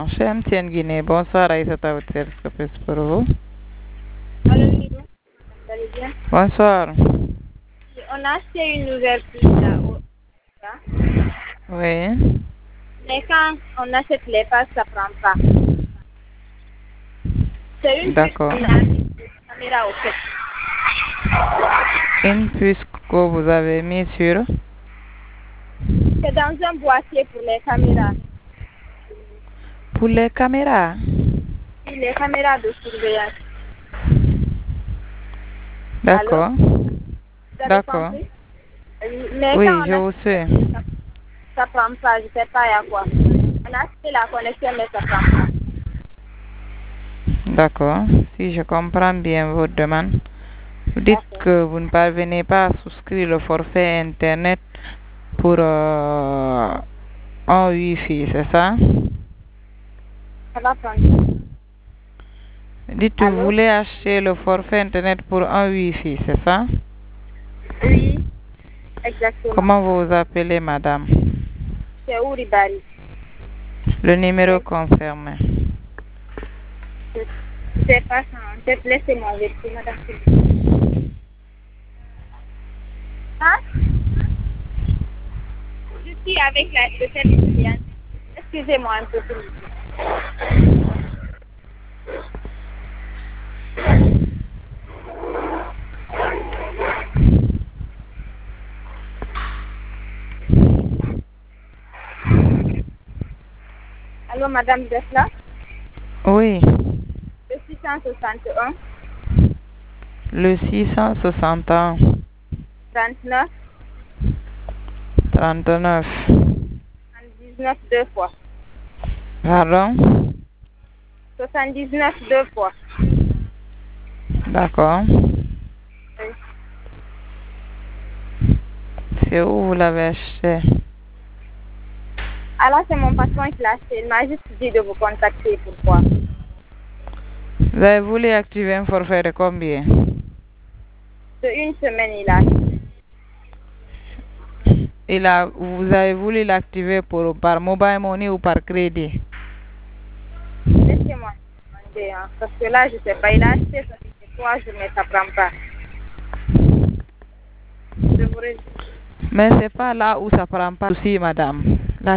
Chez MTN Guinée, bonsoir Aïssata au service plus pour vous. Alors, vous allez bien? Bonsoir. On a acheté une nouvelle prise là. Oui. Mais quand on achète les passes, ça prend pas. C'est une puce D'accord. caméra au fait. Une puce que vous avez mis sur C'est dans un boîtier pour les caméras. pour les caméras. Oui, les caméras de surveillance. D'accord. Vous avez D'accord. compris? Mais Oui, quand je on vous suis. achète, ça prend pas. Je sais pas il y a quoi. On a acheté la connexion, mais ça prend pas. D'accord. Si je comprends bien votre demande, vous dites D'accord. que vous ne parvenez pas à souscrire le forfait Internet pour un Wi-Fi, c'est ça? Ça va prendre. Dites que vous Allô? voulez acheter le forfait Internet pour un Wi-Fi, c'est ça? Oui, exactement. Comment vous vous appelez, madame? C'est Ouribari. Le numéro confirmé. Je sais pas ça en tête. Laissez-moi vérifier, madame. Hein? Je suis avec le service client. Excusez-moi un peu. Allô, madame Desla? Oui, Le 661 le 661 39 39. 79 deux fois. Pardon? 79 deux fois. D'accord. Oui. C'est où vous l'avez acheté? Alors, c'est mon patron qui l'a acheté. Il m'a juste dit de vous contacter. Pourquoi? Vous avez voulu activer un forfait de combien? De une semaine, il a acheté. Vous avez voulu l'activer par mobile money ou par crédit? Laissez-moi demander, hein, parce que là, je sais pas. Il a acheté, ça fait 3 jours, mais ça prend pas. Je vous Mais c'est pas là où ça prend pas aussi, madame.